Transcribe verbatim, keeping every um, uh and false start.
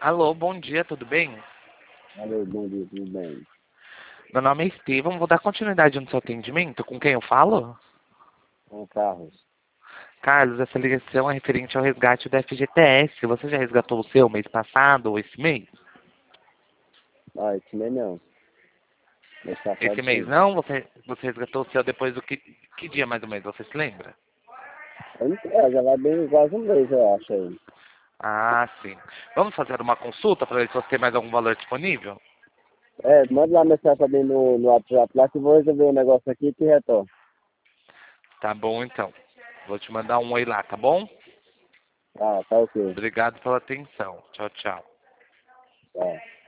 Alô, bom dia, tudo bem? Alô, bom dia, tudo bem? Meu nome é Estevam, vou dar continuidade no seu atendimento. Com quem eu falo? Com Carlos. Carlos, essa ligação é referente ao resgate do F G T S. Você já resgatou o seu mês passado ou esse mês? Ah, esse mês não. Mês Esse passado mês sim. não? Você, você resgatou o seu depois do que... Que dia mais ou menos, você se lembra? Eu não sei, é, já vai bem quase um mês, eu acho aí. Ah, sim. Vamos fazer uma consulta para ver se você tem mais algum valor disponível? É, manda lá mensagem pra mim no, no WhatsApp lá que eu vou resolver um negócio aqui e te retorno. Tá bom, então. Vou te mandar um oi lá, tá bom? Ah, tá ok. Obrigado pela atenção. Tchau, tchau. Tá.